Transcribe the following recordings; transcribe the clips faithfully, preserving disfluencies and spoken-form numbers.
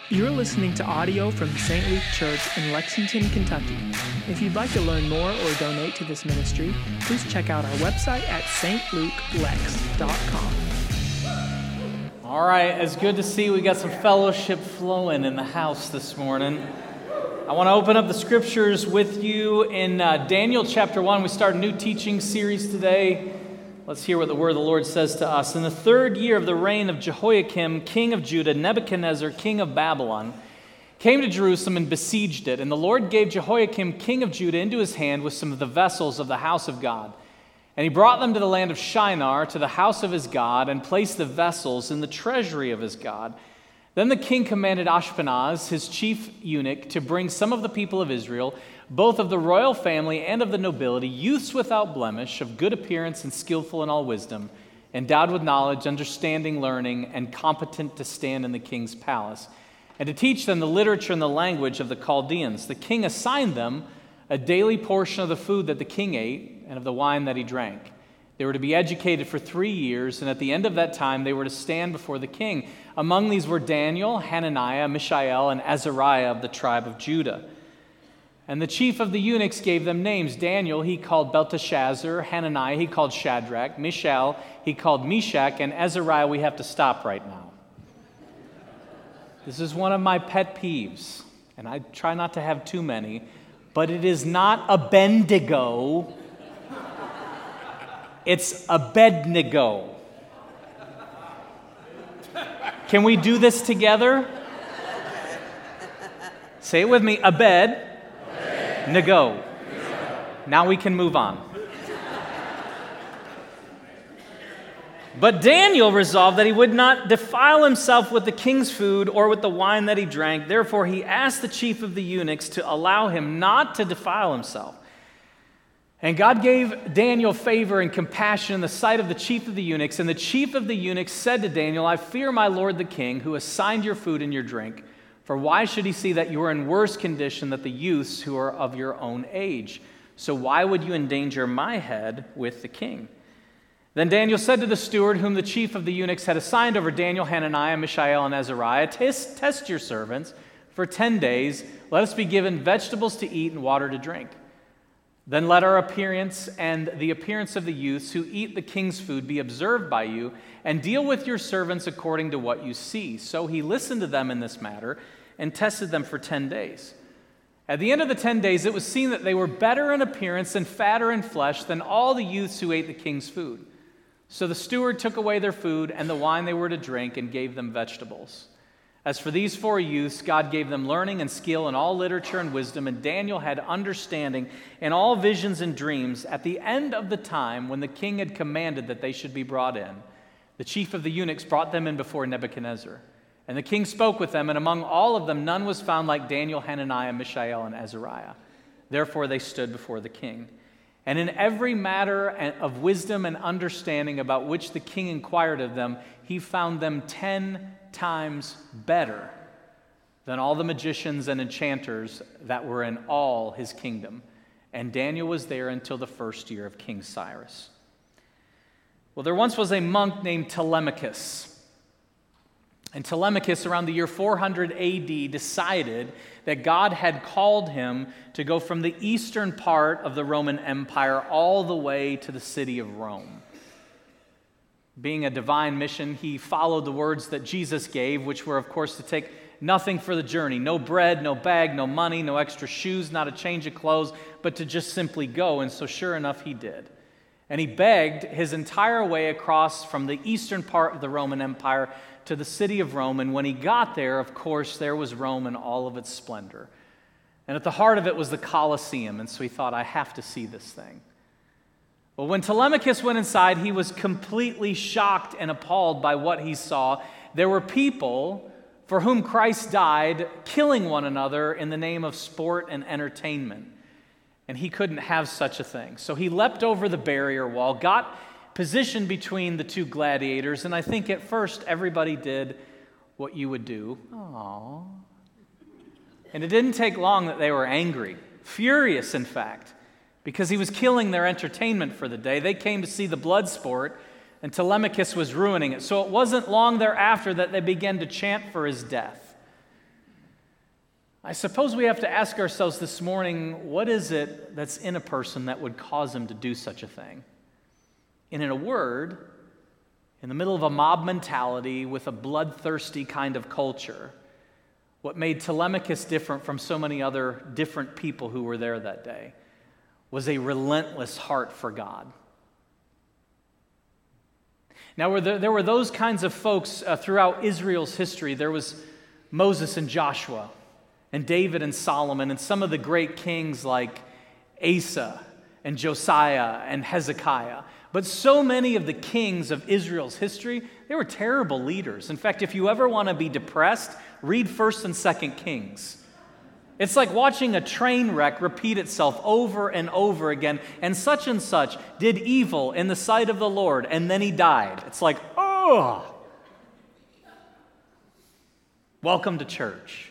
You're listening to audio from the Saint Luke Church in Lexington, Kentucky. If you'd like to learn more or donate to this ministry, please check out our website at s t luke lex dot com. All right, it's good to see we got some fellowship flowing in the house this morning. I want to open up the scriptures with you in uh, Daniel chapter one. We start a new teaching series today. Let's hear what the word of the Lord says to us. In the third year of the reign of Jehoiakim, king of Judah, Nebuchadnezzar, king of Babylon, came to Jerusalem and besieged it. And the Lord gave Jehoiakim, king of Judah, into his hand with some of the vessels of the house of God. And he brought them to the land of Shinar, to the house of his God, and placed the vessels in the treasury of his God. Then the king commanded Ashpenaz, his chief eunuch, to bring some of the people of Israel, both of the royal family and of the nobility, youths without blemish, of good appearance and skillful in all wisdom, endowed with knowledge, understanding, learning, and competent to stand in the king's palace, and to teach them the literature and the language of the Chaldeans. The king assigned them a daily portion of the food that the king ate and of the wine that he drank. They were to be educated for three years, and at the end of that time they were to stand before the king. Among these were Daniel, Hananiah, Mishael, and Azariah of the tribe of Judah. And the chief of the eunuchs gave them names. Daniel he called Belteshazzar, Hananiah he called Shadrach, Mishael he called Meshach, and Azariah we have to stop right now. This is one of my pet peeves, and I try not to have too many, but it is not Abednego, it's Abednego. Can we do this together? Say it with me, Abed. Nego. Now we can move on. But Daniel resolved that he would not defile himself with the king's food or with the wine that he drank. Therefore, he asked the chief of the eunuchs to allow him not to defile himself. And God gave Daniel favor and compassion in the sight of the chief of the eunuchs. And the chief of the eunuchs said to Daniel, I fear my lord the king, who assigned your food and your drink. For why should he see that you are in worse condition than the youths who are of your own age? So why would you endanger my head with the king? Then Daniel said to the steward, whom the chief of the eunuchs had assigned over Daniel, Hananiah, Mishael, and Azariah, test, test your servants for ten days. Let us be given vegetables to eat and water to drink. Then let our appearance and the appearance of the youths who eat the king's food be observed by you, and deal with your servants according to what you see. So he listened to them in this matter and tested them for ten days. At the end of the ten days, it was seen that they were better in appearance and fatter in flesh than all the youths who ate the king's food. So the steward took away their food and the wine they were to drink and gave them vegetables. As for these four youths, God gave them learning and skill in all literature and wisdom, and Daniel had understanding in all visions and dreams. At the end of the time, when the king had commanded that they should be brought in, the chief of the eunuchs brought them in before Nebuchadnezzar. And the king spoke with them, and among all of them none was found like Daniel, Hananiah, Mishael, and Azariah. Therefore they stood before the king. And in every matter of wisdom and understanding about which the king inquired of them, he found them ten times better than all the magicians and enchanters that were in all his kingdom. And Daniel was there until the first year of King Cyrus. Well, there once was a monk named Telemachus. And Telemachus, around the year four hundred A D, decided that God had called him to go from the eastern part of the Roman Empire all the way to the city of Rome. Being a divine mission, he followed the words that Jesus gave, which were, of course, to take nothing for the journey. No bread, no bag, no money, no extra shoes, not a change of clothes, but to just simply go. And so sure enough, he did. And he begged his entire way across from the eastern part of the Roman Empire to the city of Rome. And when he got there, of course, there was Rome in all of its splendor. And at the heart of it was the Colosseum. And so he thought, I have to see this thing. Well, when Telemachus went inside, he was completely shocked and appalled by what he saw. There were people for whom Christ died killing one another in the name of sport and entertainment. And he couldn't have such a thing. So he leapt over the barrier wall, got positioned between the two gladiators, and I think at first everybody did what you would do. Aww. And it didn't take long that they were angry, furious in fact, because he was killing their entertainment for the day. They came to see the blood sport, and Telemachus was ruining it. So it wasn't long thereafter that they began to chant for his death. I suppose we have to ask ourselves this morning, what is it that's in a person that would cause him to do such a thing? And in a word, in the middle of a mob mentality with a bloodthirsty kind of culture, what made Telemachus different from so many other different people who were there that day was a relentless heart for God. Now, there were those kinds of folks uh, throughout Israel's history. There was Moses and Joshua, and David and Solomon, and some of the great kings like Asa and Josiah and Hezekiah. But so many of the kings of Israel's history, they were terrible leaders. In fact, if you ever want to be depressed, read First and Second Kings. It's like watching a train wreck repeat itself over and over again. And such and such did evil in the sight of the Lord, and then he died. It's like, oh, welcome to church.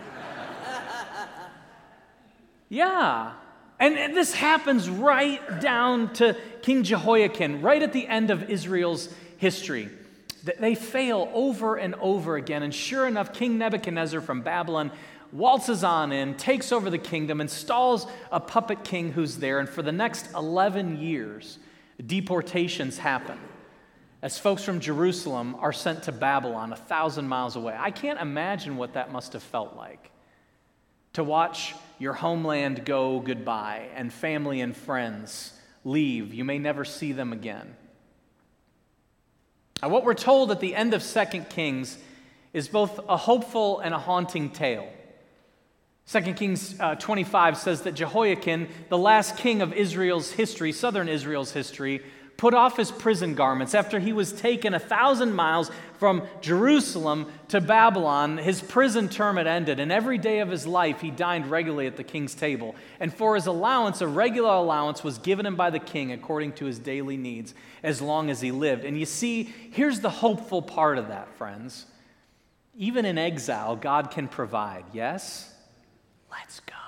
Yeah. And, and this happens right down to King Jehoiakim, right at the end of Israel's history. They fail over and over again. And sure enough, King Nebuchadnezzar from Babylon waltzes on in, takes over the kingdom, installs a puppet king who's there. And for the next eleven years, deportations happen as folks from Jerusalem are sent to Babylon, a thousand miles away. I can't imagine what that must have felt like, to watch your homeland go goodbye and family and friends leave. You may never see them again. Now, what we're told at the end of Second Kings is both a hopeful and a haunting tale. Second Kings uh, twenty-five says that Jehoiakim, the last king of Israel's history, southern Israel's history, put off his prison garments after he was taken a thousand miles from Jerusalem to Babylon. His prison term had ended, and every day of his life he dined regularly at the king's table. And for his allowance, a regular allowance was given him by the king according to his daily needs as long as he lived. And you see, here's the hopeful part of that, friends. Even in exile, God can provide, yes? Let's go.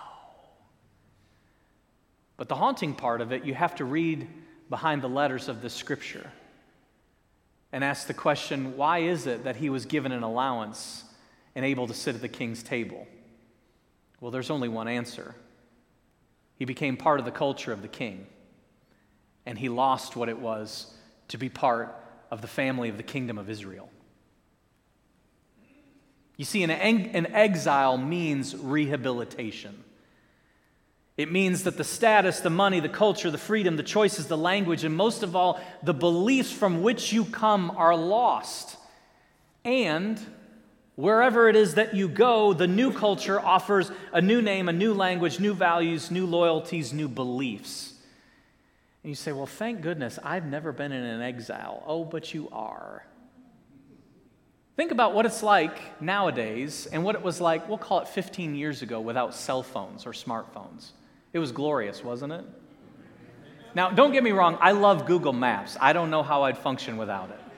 But the haunting part of it, you have to read behind the letters of the scripture and ask the question, why is it that he was given an allowance and able to sit at the king's table? Well, there's only one answer. He became part of the culture of the king, and he lost what it was to be part of the family of the kingdom of Israel. You see, an, an exile means rehabilitation. It means that the status, the money, the culture, the freedom, the choices, the language, and most of all, the beliefs from which you come are lost. And wherever it is that you go, the new culture offers a new name, a new language, new values, new loyalties, new beliefs. And you say, well, thank goodness, I've never been in an exile. Oh, but you are. Think about what it's like nowadays and what it was like, we'll call it fifteen years ago, without cell phones or smartphones. It was glorious, wasn't it? Now, don't get me wrong, I love Google Maps. I don't know how I'd function without it.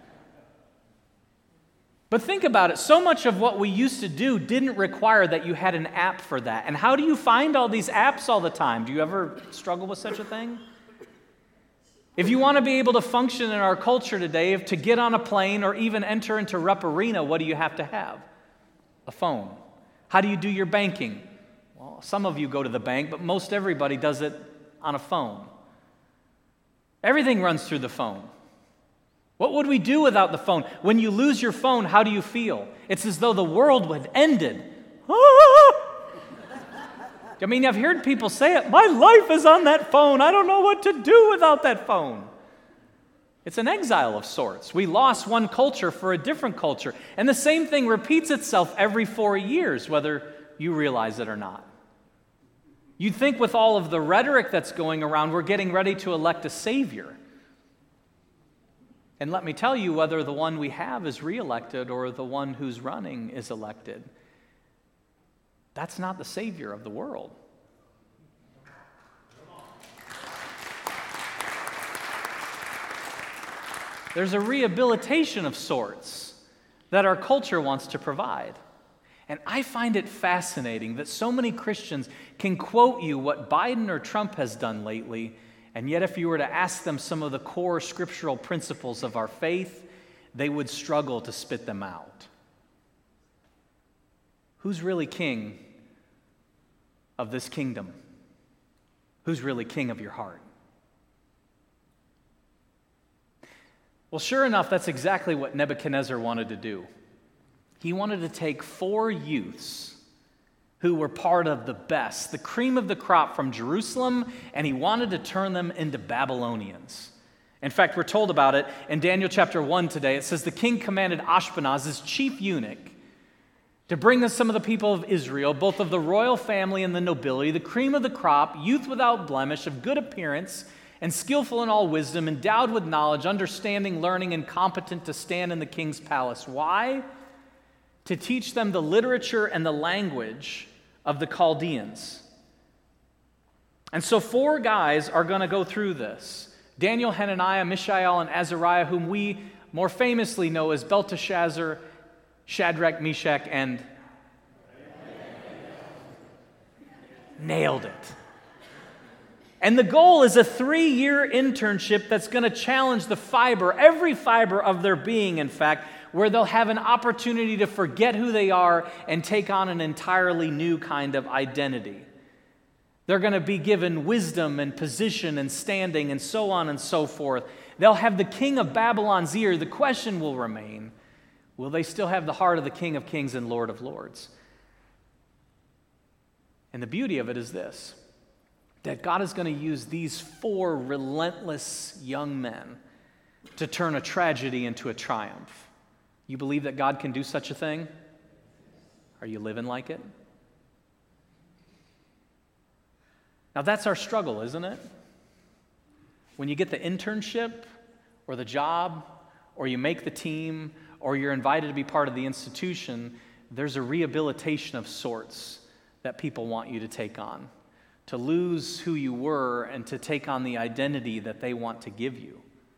But think about it. So much of what we used to do didn't require that you had an app for that. And how do you find all these apps all the time? Do you ever struggle with such a thing? If you want to be able to function in our culture today, if to get on a plane or even enter into Rupp Arena, what do you have to have? A phone. How do you do your banking? Well, some of you go to the bank, but most everybody does it on a phone. Everything runs through the phone. What would we do without the phone? When you lose your phone, how do you feel? It's as though the world had ended. I mean, I've heard people say it, my life is on that phone. I don't know what to do without that phone. It's an exile of sorts. We lost one culture for a different culture. And the same thing repeats itself every four years, whether you realize it or not. You'd think with all of the rhetoric that's going around, we're getting ready to elect a savior. And let me tell you, whether the one we have is reelected or the one who's running is elected, that's not the savior of the world. There's a rehabilitation of sorts that our culture wants to provide. And I find it fascinating that so many Christians can quote you what Biden or Trump has done lately, and yet if you were to ask them some of the core scriptural principles of our faith, they would struggle to spit them out. Who's really king of this kingdom? Who's really king of your heart? Well, sure enough, that's exactly what Nebuchadnezzar wanted to do. He wanted to take four youths who were part of the best, the cream of the crop from Jerusalem, and he wanted to turn them into Babylonians. In fact, we're told about it in Daniel chapter one today. It says, the king commanded Ashpenaz, his chief eunuch, to bring us some of the people of Israel, both of the royal family and the nobility, the cream of the crop, youth without blemish, of good appearance, and skillful in all wisdom, endowed with knowledge, understanding, learning, and competent to stand in the king's palace. Why? To teach them the literature and the language of the Chaldeans. And so four guys are going to go through this. Daniel, Hananiah, Mishael, and Azariah, whom we more famously know as Belteshazzar, Shadrach, Meshach, and nailed it. And the goal is a three-year internship that's going to challenge the fiber, every fiber of their being, in fact, where they'll have an opportunity to forget who they are and take on an entirely new kind of identity. They're going to be given wisdom and position and standing and so on and so forth. They'll have the king of Babylon's ear. The question will remain, will they still have the heart of the King of Kings and Lord of Lords? And the beauty of it is this, that God is going to use these four relentless young men to turn a tragedy into a triumph. You believe that God can do such a thing? Are you living like it? Now that's our struggle, isn't it? When you get the internship or the job or you make the team or you're invited to be part of the institution, there's a rehabilitation of sorts that people want you to take on, to lose who you were and to take on the identity that they want to give you.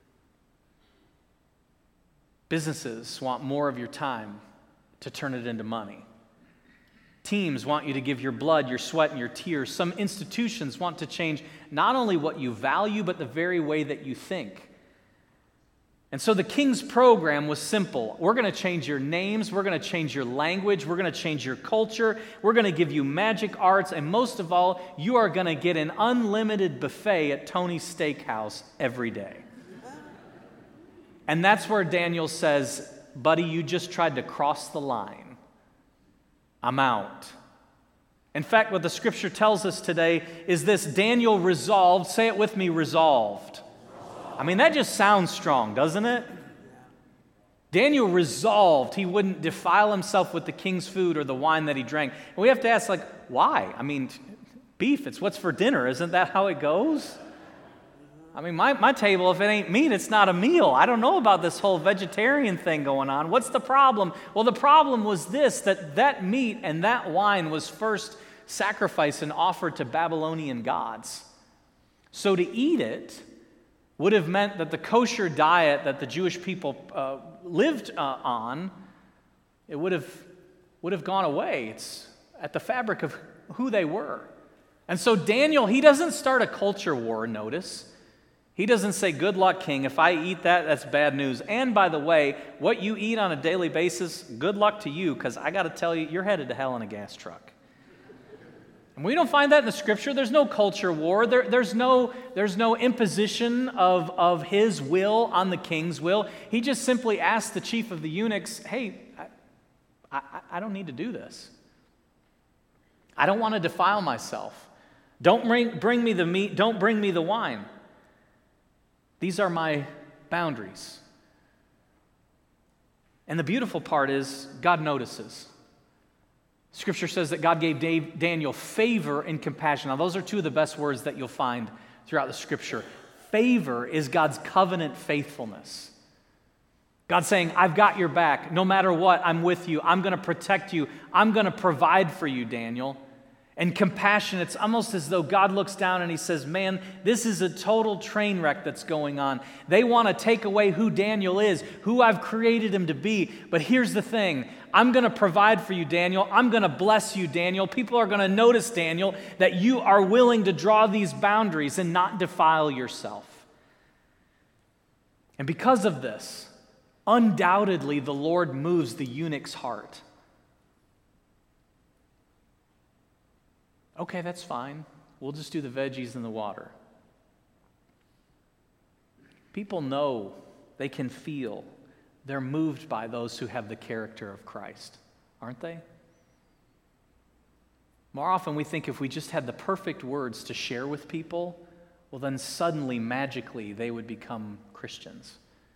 Businesses want more of your time to turn it into money. Teams want you to give your blood, your sweat, and your tears. Some institutions want to change not only what you value, but the very way that you think. And so the king's program was simple. We're going to change your names. We're going to change your language. We're going to change your culture. We're going to give you magic arts. And most of all, you are going to get an unlimited buffet at Tony's Steakhouse every day. And that's where Daniel says, buddy, you just tried to cross the line. I'm out. In fact, what the scripture tells us today is this: Daniel resolved, say it with me, resolved. I mean, that just sounds strong, doesn't it? Daniel resolved he wouldn't defile himself with the king's food or the wine that he drank. And we have to ask, like, why? I mean, beef, it's what's for dinner. Isn't that how it goes? I mean, my, my table, if it ain't meat, it's not a meal. I don't know about this whole vegetarian thing going on. What's the problem? Well, the problem was this, that that meat and that wine was first sacrificed and offered to Babylonian gods. So to eat it would have meant that the kosher diet that the Jewish people uh, lived uh, on, it would have, would have gone away. It's at the fabric of who they were. And so Daniel, he doesn't start a culture war, notice. He doesn't say, good luck, king. If I eat that, that's bad news. And by the way, what you eat on a daily basis, good luck to you, because I got to tell you, you're headed to hell in a gas truck. And we don't find that in the scripture. There's no culture war. There, there's no, there's no imposition of, of his will on the king's will. He just simply asked the chief of the eunuchs, hey, I, I, I don't need to do this. I don't want to defile myself. Don't bring, bring me the meat. Don't bring me the wine. These are my boundaries. And the beautiful part is God notices. Scripture says that God gave Dave, Daniel favor and compassion. Now, those are two of the best words that you'll find throughout the Scripture. Favor is God's covenant faithfulness. God's saying, I've got your back. No matter what, I'm with you. I'm going to protect you. I'm going to provide for you, Daniel. And compassion, it's almost as though God looks down and he says, man, this is a total train wreck that's going on. They want to take away who Daniel is, who I've created him to be. But here's the thing. I'm going to provide for you, Daniel. I'm going to bless you, Daniel. People are going to notice, Daniel, that you are willing to draw these boundaries and not defile yourself. And because of this, undoubtedly the Lord moves the eunuch's heart. Okay, that's fine. We'll just do the veggies and the water. People know, they can feel, they're moved by those who have the character of Christ, aren't they? More often we think if we just had the perfect words to share with people, well then suddenly, magically, they would become Christians.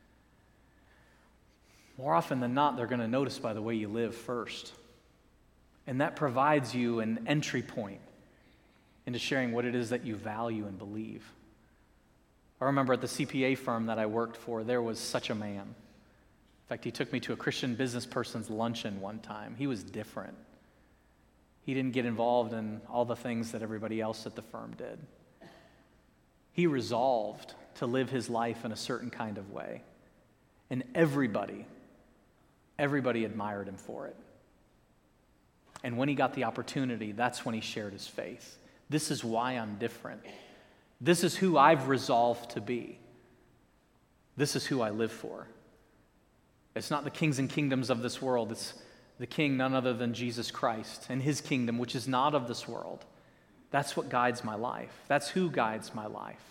More often than not, they're going to notice by the way you live first. And that provides you an entry point into sharing what it is that you value and believe. I remember at the C P A firm that I worked for, there was such a man. In fact, he took me to a Christian business person's luncheon one time. He was different. He didn't get involved in all the things that everybody else at the firm did. He resolved to live his life in a certain kind of way. And everybody, everybody admired him for it. And when he got the opportunity, that's when he shared his faith. This is why I'm different. This is who I've resolved to be. This is who I live for. It's not the kings and kingdoms of this world. It's the king, none other than Jesus Christ, and his kingdom, which is not of this world. That's what guides my life. That's who guides my life.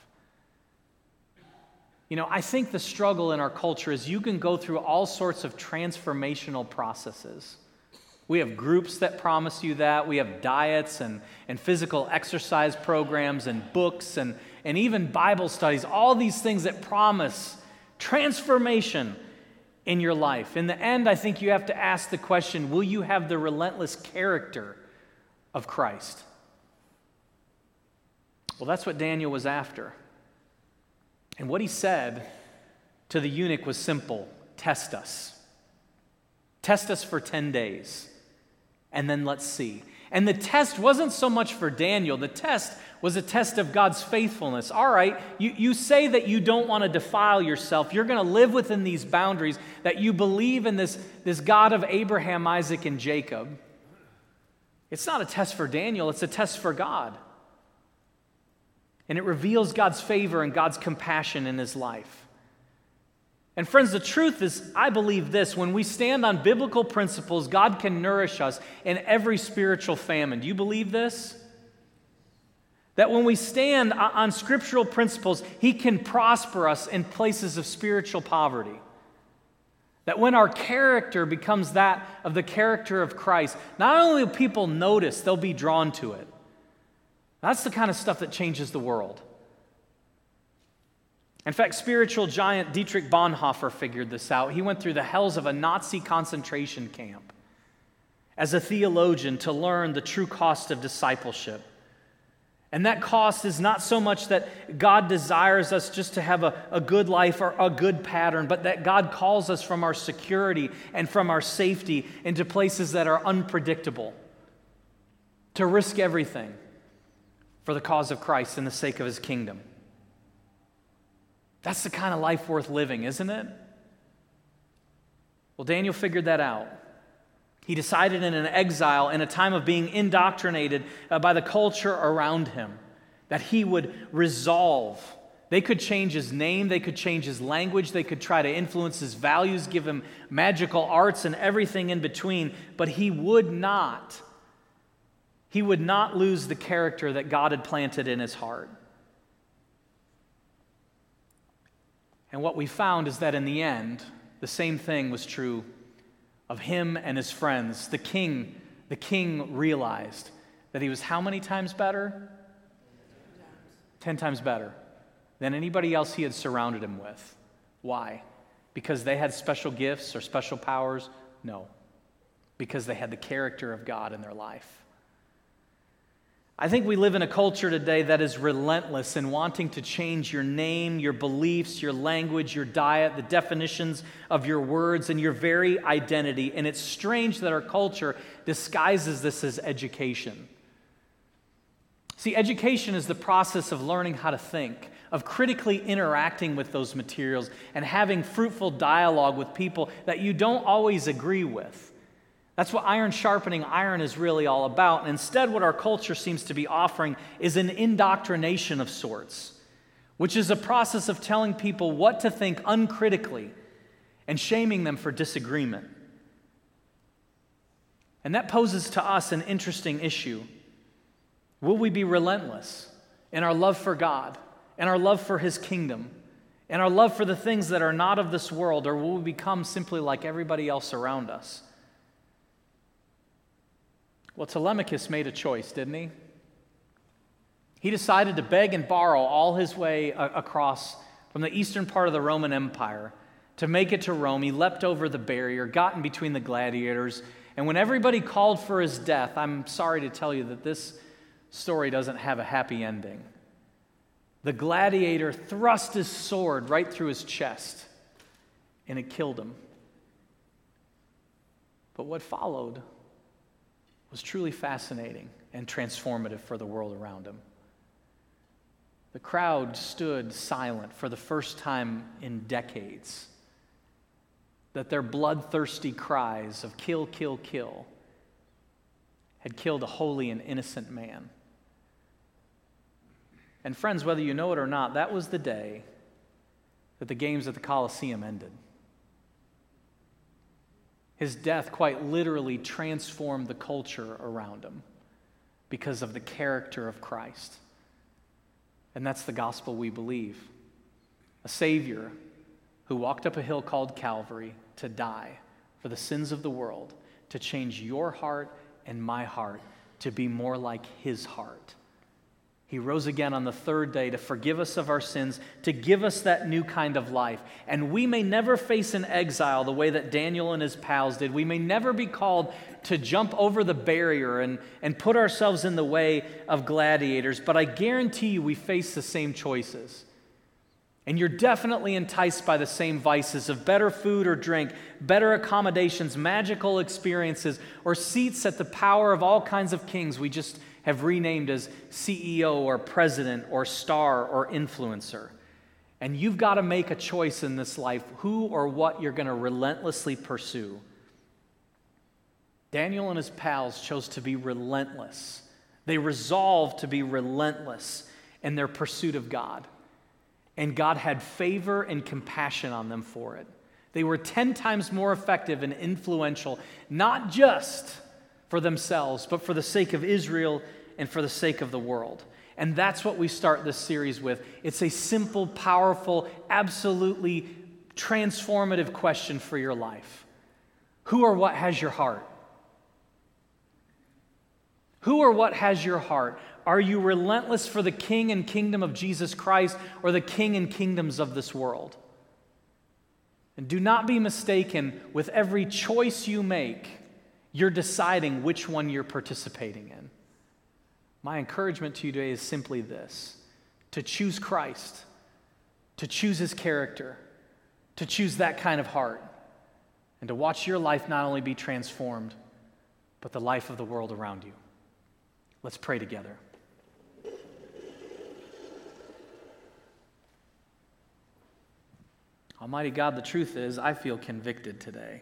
You know, I think the struggle in our culture is you can go through all sorts of transformational processes. We have groups that promise you that. We have diets and, and physical exercise programs and books and, and even Bible studies, all these things that promise transformation in your life. In the end, I think you have to ask the question, will you have the relentless character of Christ? Well, that's what Daniel was after. And what he said to the eunuch was simple: test us. Test us for ten days, and then let's see. And the test wasn't so much for Daniel. The test was a test of God's faithfulness. All right, you, you say that you don't want to defile yourself. You're going to live within these boundaries, that you believe in this, this God of Abraham, Isaac, and Jacob. It's not a test for Daniel. It's a test for God. And it reveals God's favor and God's compassion in his life. And friends, the truth is, I believe this: when we stand on biblical principles, God can nourish us in every spiritual famine. Do you believe this? That when we stand on scriptural principles, he can prosper us in places of spiritual poverty. That when our character becomes that of the character of Christ, not only will people notice, they'll be drawn to it. That's the kind of stuff that changes the world. In fact, spiritual giant Dietrich Bonhoeffer figured this out. He went through the hells of a Nazi concentration camp as a theologian to learn the true cost of discipleship. And that cost is not so much that God desires us just to have a, a good life or a good pattern, but that God calls us from our security and from our safety into places that are unpredictable, to risk everything for the cause of Christ and the sake of his kingdom. That's the kind of life worth living, isn't it? Well, Daniel figured that out. He decided in an exile, in a time of being indoctrinated uh, by the culture around him, that he would resolve. They could change his name, they could change his language, they could try to influence his values, give him magical arts and everything in between, but he would not. He would not lose the character that God had planted in his heart. And what we found is that in the end, the same thing was true of him and his friends. The king, the king realized that he was how many times better? Ten times better than anybody else he had surrounded him with. Why? Because they had special gifts or special powers? No. Because they had the character of God in their life. I think we live in a culture today that is relentless in wanting to change your name, your beliefs, your language, your diet, the definitions of your words, and your very identity. And it's strange that our culture disguises this as education. See, education is the process of learning how to think, of critically interacting with those materials, and having fruitful dialogue with people that you don't always agree with. That's what iron sharpening iron is really all about. And instead, what our culture seems to be offering is an indoctrination of sorts, which is a process of telling people what to think uncritically and shaming them for disagreement. And that poses to us an interesting issue. Will we be relentless in our love for God and our love for his kingdom and our love for the things that are not of this world, or will we become simply like everybody else around us? Well, Telemachus made a choice, didn't he? He decided to beg and borrow all his way a- across from the eastern part of the Roman Empire to make it to Rome. He leapt over the barrier, got in between the gladiators, and when everybody called for his death, I'm sorry to tell you that this story doesn't have a happy ending. The gladiator thrust his sword right through his chest, and it killed him. But what followed was truly fascinating and transformative for the world around him. The crowd stood silent for the first time in decades, that their bloodthirsty cries of kill, kill, kill had killed a holy and innocent man. And friends, whether you know it or not, that was the day that the games at the Colosseum ended. His death quite literally transformed the culture around him because of the character of Christ. And that's the gospel we believe. A Savior who walked up a hill called Calvary to die for the sins of the world, to change your heart and my heart to be more like his heart. He rose again on the third day to forgive us of our sins, to give us that new kind of life. And we may never face an exile the way that Daniel and his pals did. We may never be called to jump over the barrier and, and put ourselves in the way of gladiators, but I guarantee you we face the same choices. And you're definitely enticed by the same vices of better food or drink, better accommodations, magical experiences, or seats at the power of all kinds of kings we just have renamed as C E O or president or star or influencer. And you've got to make a choice in this life who or what you're going to relentlessly pursue. Daniel and his pals chose to be relentless. They resolved to be relentless in their pursuit of God. And God had favor and compassion on them for it. They were ten times more effective and influential, not just for themselves, but for the sake of Israel and for the sake of the world. And that's what we start this series with. It's a simple, powerful, absolutely transformative question for your life. Who or what has your heart? Who or what has your heart? Are you relentless for the king and kingdom of Jesus Christ or the king and kingdoms of this world? And do not be mistaken, with every choice you make, you're deciding which one you're participating in. My encouragement to you today is simply this: to choose Christ, to choose his character, to choose that kind of heart, and to watch your life not only be transformed, but the life of the world around you. Let's pray together. Almighty God, the truth is, I feel convicted today.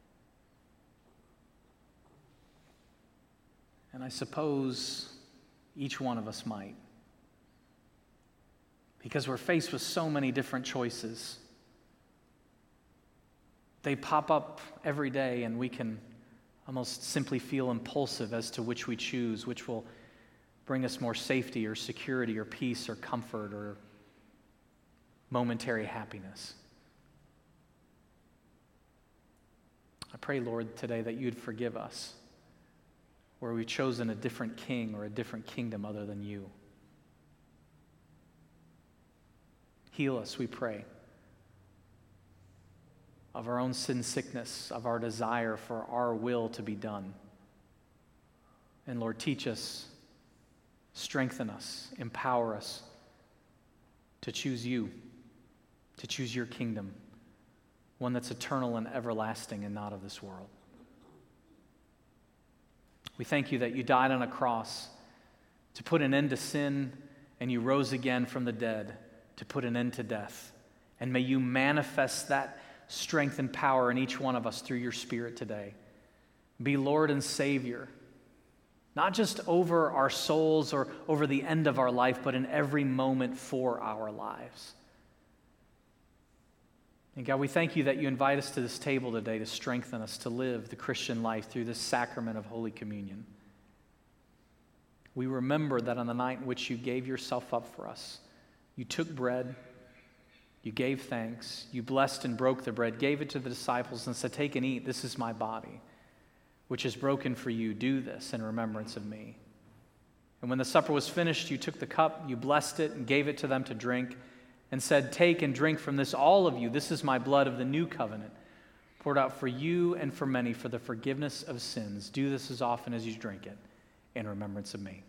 And I suppose each one of us might. Because we're faced with so many different choices. They pop up every day, and we can almost simply feel impulsive as to which we choose, which will bring us more safety or security or peace or comfort or momentary happiness. I pray, Lord, today that you'd forgive us where we've chosen a different king or a different kingdom other than you. Heal us, we pray, of our own sin sickness, of our desire for our will to be done. And Lord, teach us, strengthen us, empower us to choose you, to choose your kingdom, one that's eternal and everlasting and not of this world. We thank you that you died on a cross to put an end to sin, and you rose again from the dead to put an end to death. And may you manifest that strength and power in each one of us through your Spirit today. Be Lord and Savior, not just over our souls or over the end of our life, but in every moment for our lives. And God, we thank you that you invite us to this table today to strengthen us to live the Christian life through this sacrament of Holy Communion. we remember that on the night in which you gave yourself up for us, you took bread, you gave thanks, you blessed and broke the bread, gave it to the disciples and said, take and eat, this is my body, which is broken for you. Do this in remembrance of me. And when the supper was finished, you took the cup, you blessed it and gave it to them to drink and said, take and drink from this, all of you. This is my blood of the new covenant, poured out for you and for many for the forgiveness of sins. Do this as often as you drink it in remembrance of me.